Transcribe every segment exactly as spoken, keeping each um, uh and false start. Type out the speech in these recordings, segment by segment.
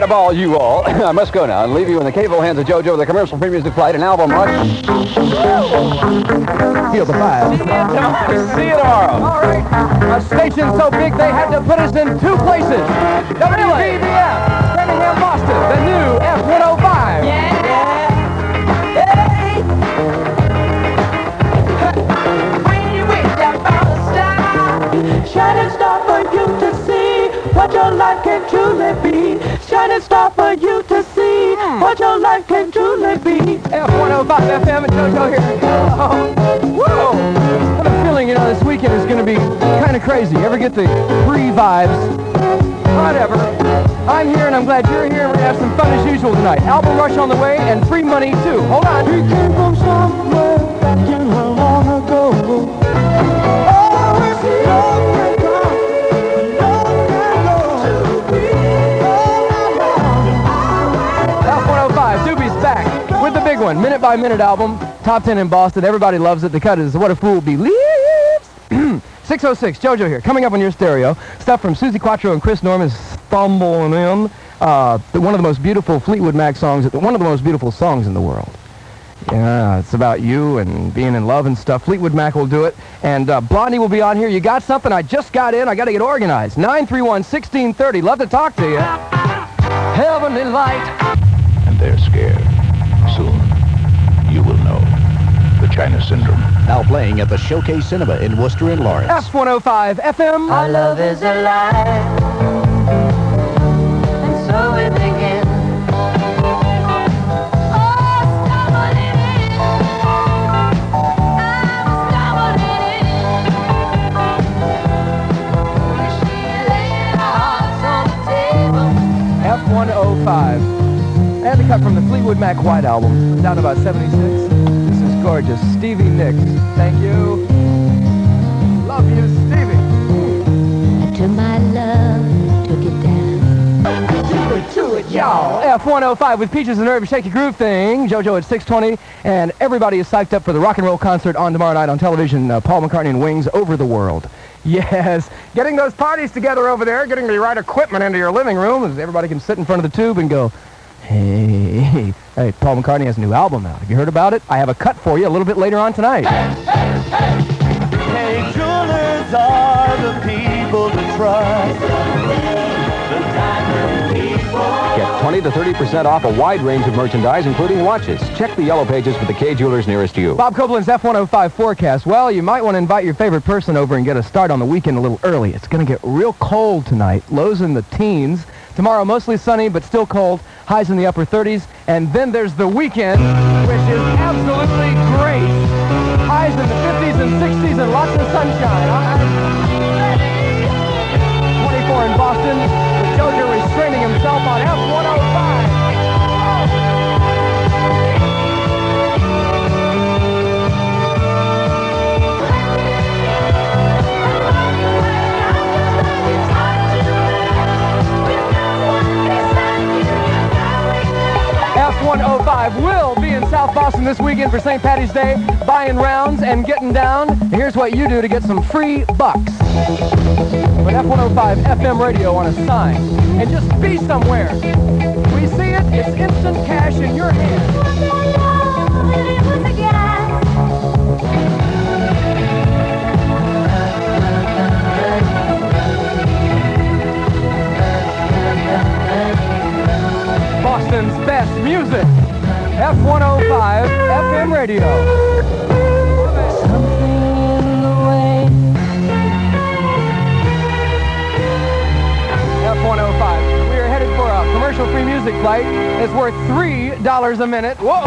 fireball, you all. I must go now and leave you in the capable hands of JoJo with a commercial-free music flight and album rush. Feel the vibe. See you tomorrow. See you tomorrow. All right. A station so big they had to put us in two places. W B B F, Birmingham, Boston, the new F one oh five. Yeah. Hey. When you wake up on the star, shining star for you to see what your life can truly be. Shining star for you to see what your life can truly be. F one oh five F M and JoJo here. Oh, whoa! I have a feeling, you know, this weekend is going to be kind of crazy. Ever get the free vibes? Whatever. I'm here and I'm glad you're here and we're going to have some fun as usual tonight. Album rush on the way and free money too. Hold on. We came from somewhere back in long ago. Oh, it's long ago. F one oh five, Doobie's back with the big one, Minute by Minute album, top ten in Boston. Everybody loves it. The cut is What a Fool Believes. six oh six, JoJo here, coming up on your stereo. Stuff from Susie Quattro and Chris Norman is stumbling in. Uh, one of the most beautiful Fleetwood Mac songs, one of the most beautiful songs in the world. Yeah, it's about you and being in love and stuff. Fleetwood Mac will do it. And uh, Blondie will be on here. You got something? I just got in. I got to get organized. nine three one, one six three zero. Love to talk to you. Heavenly light. And they're scared. Soon, you will know. The China Syndrome. Now playing at the Showcase Cinema in Worcester and Lawrence. F one oh five F M. Our love is alive. And so we begin. F one oh five. And the cut from the Fleetwood Mac White album. Down to about seventy-six. This is gorgeous. Stevie Nicks. Thank you. Love you, Stevie. I took my love, took it down. Do it, do it, y'all. F one oh five with Peaches and Herb, Shake Your Groove thing. JoJo at six twenty. And everybody is psyched up for the rock and roll concert on tomorrow night on television. Uh, Paul McCartney and Wings over the world. Yes, getting those parties together over there, getting the right equipment into your living room, as everybody can sit in front of the tube and go, hey, hey, Paul McCartney has a new album out. Have you heard about it? I have a cut for you a little bit later on tonight. Hey, hey, hey. Hey, jewelers are the people to trust. The diamond people. Get twenty to thirty percent off a wide range of merchandise, including watches. Check the yellow pages for the Kay Jewelers nearest you. Bob Koblin's F one oh five forecast. Well, you might want to invite your favorite person over and get a start on the weekend a little early. It's going to get real cold tonight. Lows in the teens. Tomorrow, mostly sunny, but still cold. Highs in the upper thirties. And then there's the weekend, which is absolutely great. Highs in the fifties and sixties and lots of sunshine. All right. twenty-four in Boston, with JoJo restraining himself on F one oh five. F one oh five will be in South Boston this weekend for Saint Patty's Day, buying rounds and getting down. Here's what you do to get some free bucks. Put F one oh five F M radio on a sign and just be somewhere. We see it, it's instant cash in your hand. Boston's best music. F one oh five F M radio. Something in the way. F one oh five. We are headed for a commercial-free music flight. It's worth three dollars a minute. Whoa!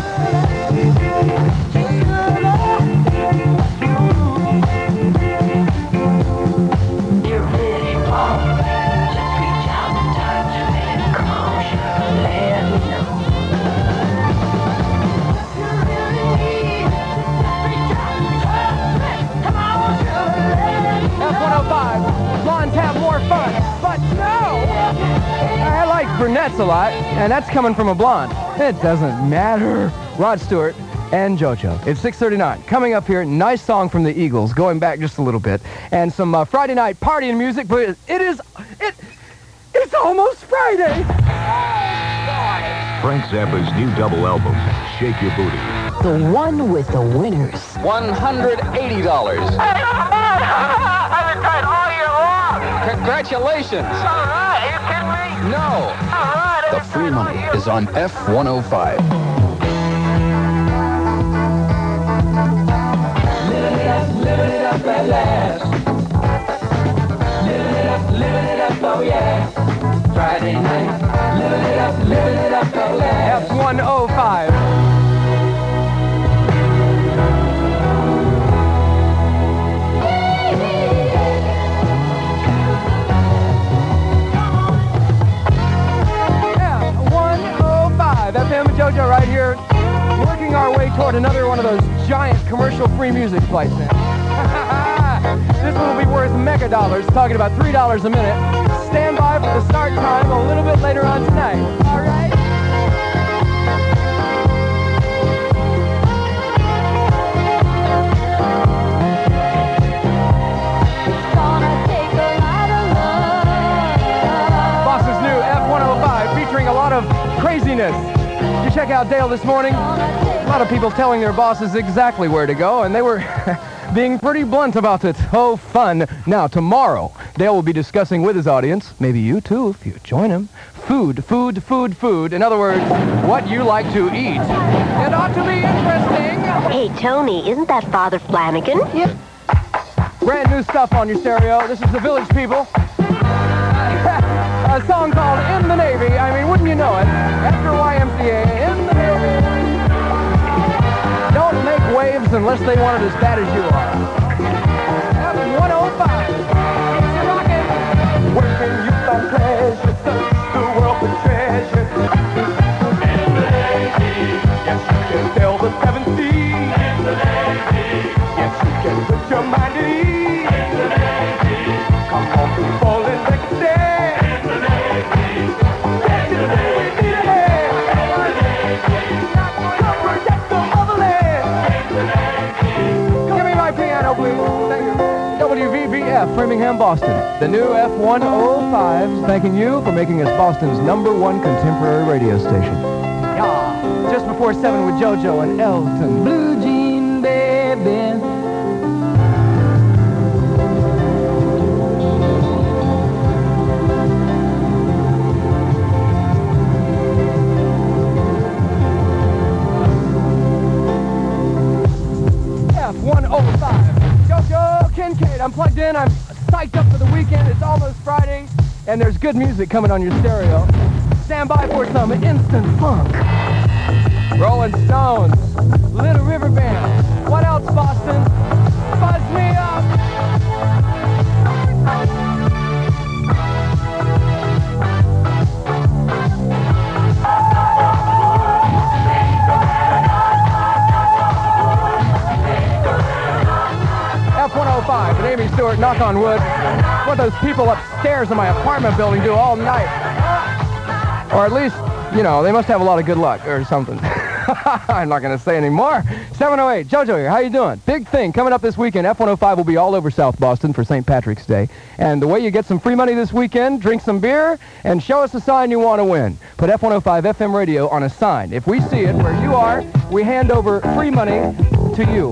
Blondes have more fun, but no! I like brunettes a lot, and that's coming from a blonde. It doesn't matter. Rod Stewart and JoJo. It's six thirty-nine. Coming up here, nice song from the Eagles, going back just a little bit, and some uh, Friday night partying music, but it is, it, it's almost Friday. Frank Zappa's new double album, Shake Your Booty. The one with the winners. one hundred eighty dollars. I've been trying all year long. Congratulations. All right, are you kidding me? No. All right. The free money is on F one oh five. Living it up, living it up at last. Living it up, living it up, oh yeah. Friday night. Living it up, living it up at last. F one oh five. F M JoJo right here, working our way toward another one of those giant commercial-free music flights now. This one will be worth mega dollars, talking about three dollars a minute. Stand by for the start time a little bit later on tonight. All right? Boss's new F one oh five featuring a lot of craziness. Did you check out Dale this morning? A lot of people telling their bosses exactly where to go, and they were being pretty blunt about it. Oh, fun. Now, tomorrow, Dale will be discussing with his audience, maybe you too, if you join him, food, food, food, food. In other words, what you like to eat. It ought to be interesting. Hey, Tony, isn't that Father Flanagan? Yep. Brand new stuff on your stereo. This is the Village People. A song called In the Navy. I mean, wouldn't you know it? After Y M C A, In the Navy. Don't make waves unless they want it as bad as you are. F one oh five. Keeps you rocking. Working youth on pleasure. Search the world for treasure. In the Navy. Yes, you can sail the seven seas. In the Navy. Yes, you can put your mind at ease. In the Navy. Come on, people, and make a stand. W V B F, Framingham, Boston. The new F one oh five is thanking you for making us Boston's number one contemporary radio station. Yeah, just before seven with JoJo and Elton. Blue Jean Baby. F one oh five. JoJo Kincaid, I'm plugged in, I'm psyched up for the weekend, it's almost Friday, and there's good music coming on your stereo. Stand by for some instant funk. Rolling Stones, Little River Band. What else, Boston? Buzz me up! F one oh five and Amy Stewart, knock on wood. What those people upstairs in my apartment building do all night. Or at least, you know, they must have a lot of good luck or something. I'm not going to say any more. seven oh eight, JoJo here, how you doing? Big thing coming up this weekend. F one oh five will be all over South Boston for Saint Patrick's Day. And the way you get some free money this weekend, drink some beer, and show us a sign you want to win. Put F one oh five F M radio on a sign. If we see it where you are, we hand over free money to you.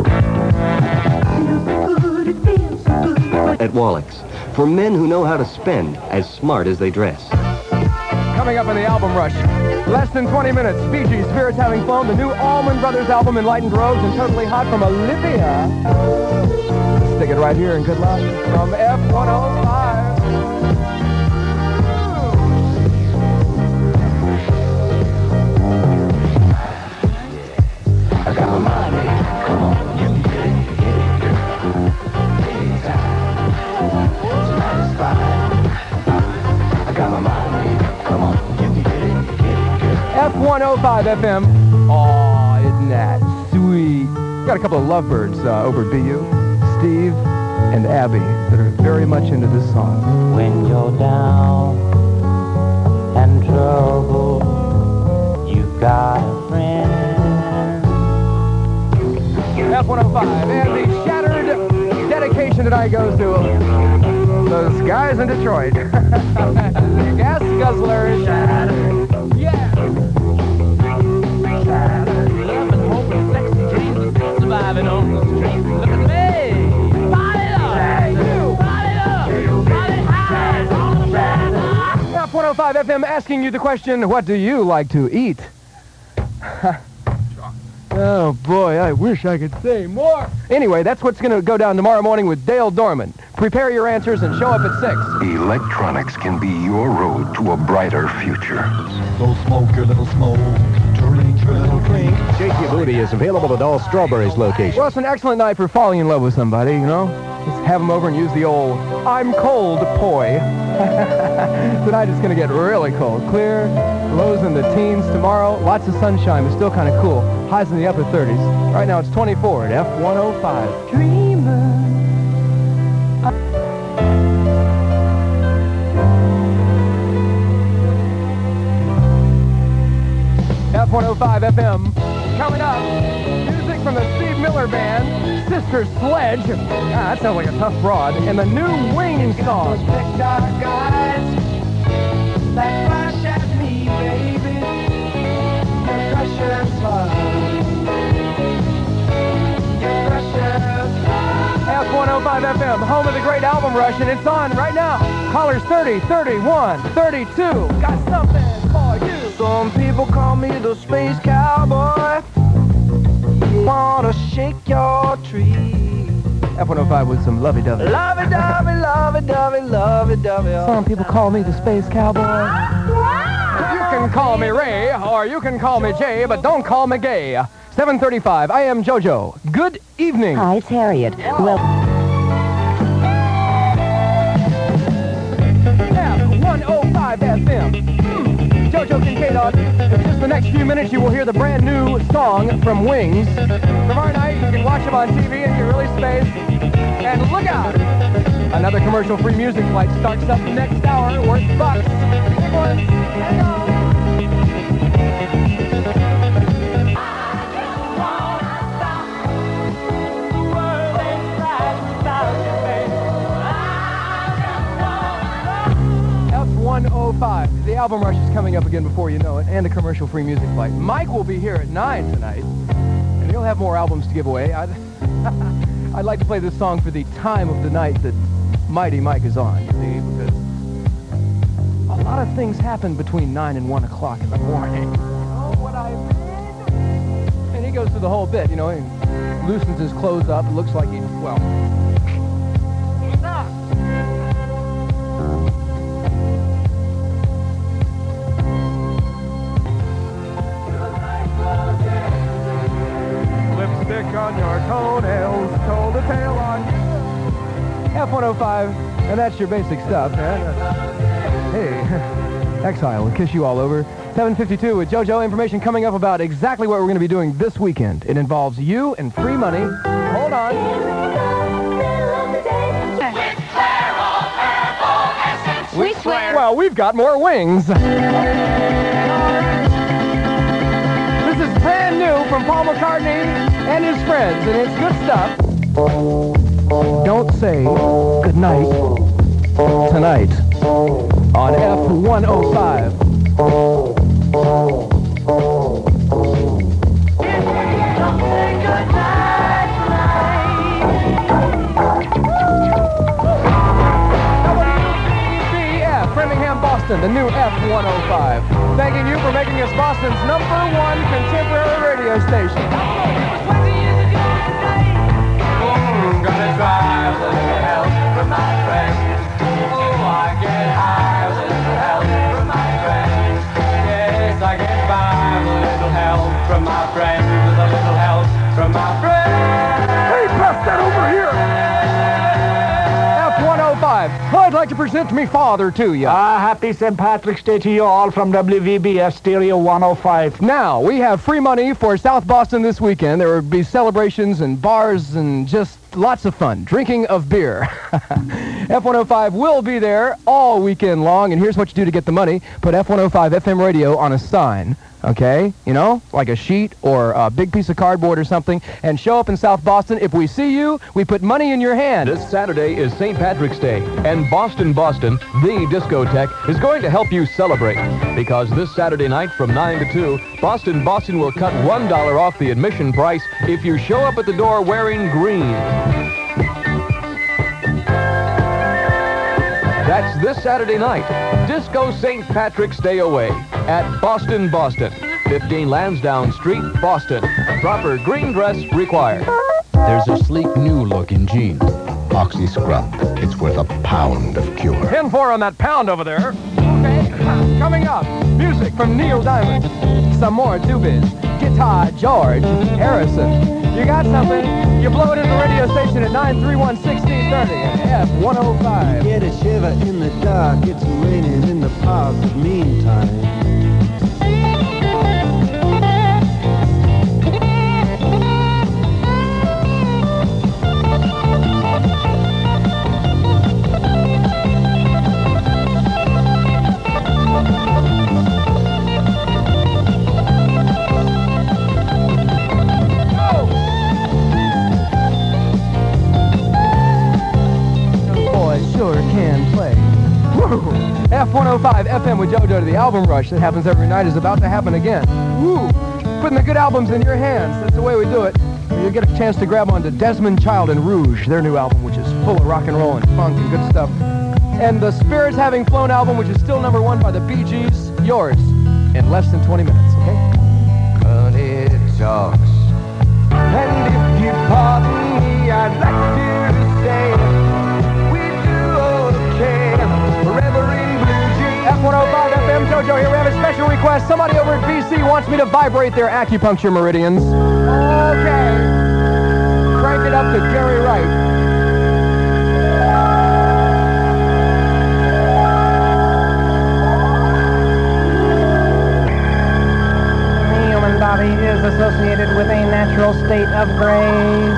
At Wallach's, for men who know how to spend as smart as they dress. Coming up in the album rush, less than twenty minutes, Bee Gees, Spirits Having Fun, the new Allman Brothers album, Enlightened Rose, and Totally Hot from Olivia. Stick it right here and good luck from F one oh five. I got my money, come on, you can get it, get it, girl. Tonight is fine. I got my money, come on, you can get it, get it, girl. F one oh five F M. Aw, isn't that sweet? Got a couple of lovebirds uh, over at B U, Steve and Abby, that are very much into this song. When you're down and troubled, you've got a friend. F one oh five, and the shattered dedication tonight goes to Those guys in Detroit. Gas guzzlers. Yeah. Loving, hoping, sexy dreams, surviving on the street. Look at me. Party up. Party up. Party high on the track. F one oh five F M asking you the question, what do you like to eat? Oh, boy, I wish I could say more. Anyway, that's what's going to go down tomorrow morning with Dale Dorman. Prepare your answers and show up at six. Electronics can be your road to a brighter future. So smoke your little smoke, drink your little drink. Shake Your Booty is available at all Strawberries locations. Well, it's an excellent night for falling in love with somebody, you know? Just have them over and use the old I'm cold poi. Tonight it's going to get really cold. Clear, lows in the teens. Tomorrow, lots of sunshine, but still kind of cool. Highs in the upper thirties. Right now it's twenty-four at F one oh five. Dreamer. F one oh five F M. Coming up, music from the Steve Miller Band, Sister Sledge. Ah, that sounds like a tough broad. And the new Wings song. Respect our guys that flash at me, baby. Your precious love. Your precious love. F one oh five F M, home of the great album rush, and it's on right now. Callers thirty, thirty-one, thirty-two. Got something for you. Some people call me the space cowboy. Wanna shake your tree. F one oh five with some lovey-dovey. Lovey-dovey, lovey-dovey, lovey-dovey. Some people call me the space cowboy. You can call me Ray, or you can call me Jay, but don't call me gay. seven thirty-five, I am JoJo. Good evening. Hi, it's Harriet. Well... F one oh five F M. JoJo Kincaid on. In just the next few minutes, you will hear the brand new song from Wings. Tomorrow night, you can watch them on T V and get really spaced. And look out! Another commercial-free music flight starts up next hour, worth bucks. Big ones. Hang on. F one oh five. The album rush is coming up again before you know it, and a commercial-free music flight. Mike will be here at nine tonight, and he'll have more albums to give away. I'd, I'd like to play this song for the time of the night that Mighty Mike is on, you see, because a lot of things happen between nine and one o'clock in the morning. You know what I mean? And he goes through the whole bit, you know, he loosens his clothes up, it looks like he, well... Lipstick on your toenails, told a tale on you. F one oh five, and that's your basic stuff, man. Hey, Exile will kiss you all over. seven fifty-two with JoJo. Information coming up about exactly what we're going to be doing this weekend. It involves you and free money. Hold on. We swear. Well, we've got more wings. This is brand new from Paul McCartney and his friends, and it's good stuff. Don't say goodnight tonight on F one oh five. Don't say goodnight B F, Framingham, Boston, the new F one oh five. Thanking you for making us Boston's number one contemporary radio station. Gonna drive a little help from my friends. Oh, I get high with a little help from my friends. Yes, I get by with a little help from my friends. With a little help from my friends. Hey, pass that over here. F one oh five. I'd like to present me father to you. Ah, happy Saint Patrick's Day to you all from W V B S Stereo one oh five. Now, we have free money for South Boston this weekend. There will be celebrations and bars and just lots of fun. Drinking of beer. F one oh five will be there all weekend long, and here's what you do to get the money. Put F one oh five F M radio on a sign okay, you know, like a sheet or a big piece of cardboard or something, and show up in South Boston. If we see you, we put money in your hand. This Saturday is Saint Patrick's Day, and Boston Boston, the discotheque, is going to help you celebrate. Because this Saturday night from nine to two, Boston Boston will cut one dollar off the admission price if you show up at the door wearing green. That's this Saturday night. Disco Saint Patrick's Day away at Boston Boston, fifteen Lansdowne Street, Boston. Proper green dress required. There's a sleek new look in jeans. Oxy Scrub. It's worth a pound of cure. ten four on that pound over there. Okay, coming up, music from Neil Diamond. Some more Doobies. Guitar George Harrison. You got something? You blow it in the radio station at nine three one, one six three zero at F one oh five. Get a shiver in the dark. It's raining in the park. Meantime. F one oh five F M with JoJo to the album rush that happens every night is about to happen again. Woo! Putting the good albums in your hands. That's the way we do it. You'll get a chance to grab onto Desmond Child and Rouge, their new album, which is full of rock and roll and funk and good stuff. And the Spirits Having Flown album, which is still number one by the Bee Gees. Yours in less than twenty minutes, okay? But it talks. And if you pardon me, I'd like to say we do all we can forever in blue jeans. F one oh five F M, JoJo here. We have a special request. Somebody over at B C wants me to vibrate their acupuncture meridians. Okay. Crank it up to Gary Wright. Body is associated with a natural state of grace.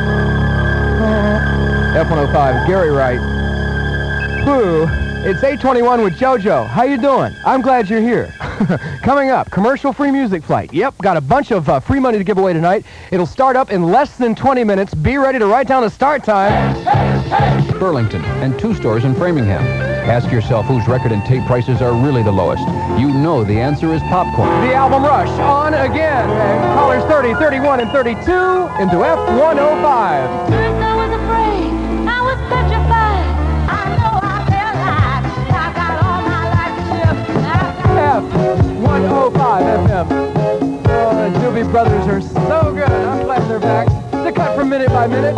F one oh five, Gary Wright. Whew. It's eight twenty-one with JoJo. How you doing? I'm glad you're here. Coming up, commercial-free music flight. Yep, got a bunch of uh, free money to give away tonight. It'll start up in less than twenty minutes. Be ready to write down the start time. Burlington and two stores in Framingham. Ask yourself whose record and tape prices are really the lowest. You know the answer is Popcorn. The album rush on again. And callers thirty, thirty-one, and thirty-two into F one oh five. First I was afraid, I was petrified. I know I felt like I got all my life to live. F one oh five F M. Oh, the Doobie Brothers are so good. I'm glad they're back. To cut from minute by minute.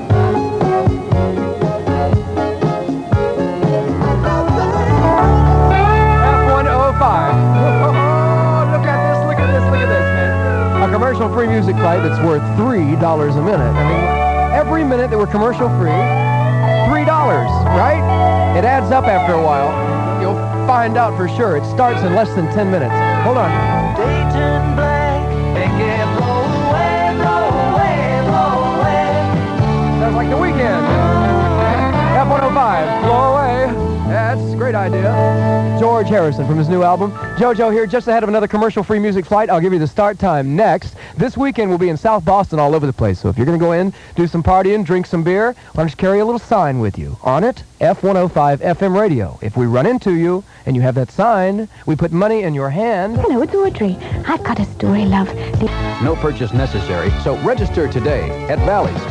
Oh, look at this, look at this, look at this, man. A commercial-free music flight that's worth three dollars a minute. I mean, every minute that we're commercial-free, three dollars, right? It adds up after a while. You'll find out for sure. It starts in less than ten minutes. Hold on. Day turn black, and get blow away, blow away, blow away. Sounds like The Weekend. F one oh five, blow away. That's a great idea. George Harrison from his new album. JoJo here, just ahead of another commercial-free music flight. I'll give you the start time next. This weekend we'll be in South Boston all over the place. So if you're going to go in, do some partying, drink some beer, why don't you carry a little sign with you? On it, F one oh five F M radio. If we run into you and you have that sign, we put money in your hand. Hello, it's Audrey. I've got a story, love. The- No purchase necessary, so register today at Bally's.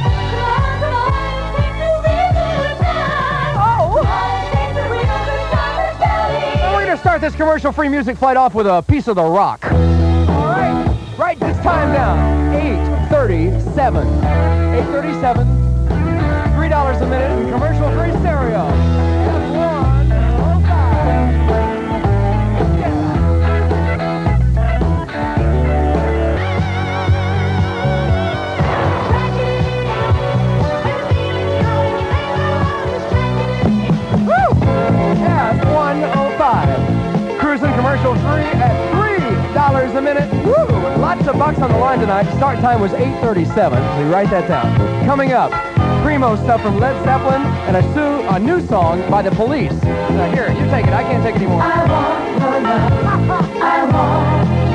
Start this commercial-free music flight off with a piece of the rock. All right, write this time down. eight thirty-seven. eight thirty-seven. three dollars a minute in commercial-free stereo. F one oh five. F one oh five. Cruising commercial free at three dollars a minute. Woo! Lots of bucks on the line tonight. Start time was eight thirty-seven, so you write that down. Coming up, primo stuff from Led Zeppelin and a, su- a new song by The Police. Now here, you take it. I can't take it anymore. I want your love. I want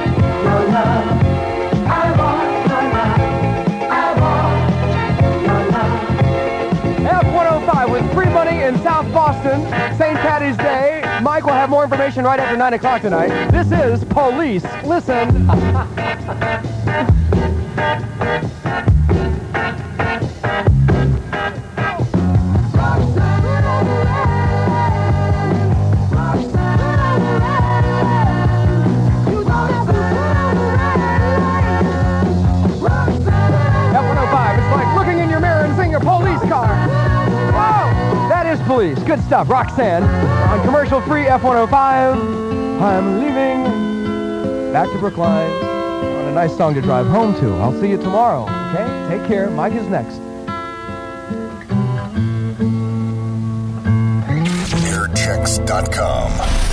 Saint Patty's Day. Mike will have more information right after nine o'clock tonight. This is Police. Listen. Police. Good stuff. Roxanne on commercial-free F one oh five. I'm leaving back to Brookline on a nice song to drive home to. I'll see you tomorrow. Okay? Take care. Mike is next. air checks dot com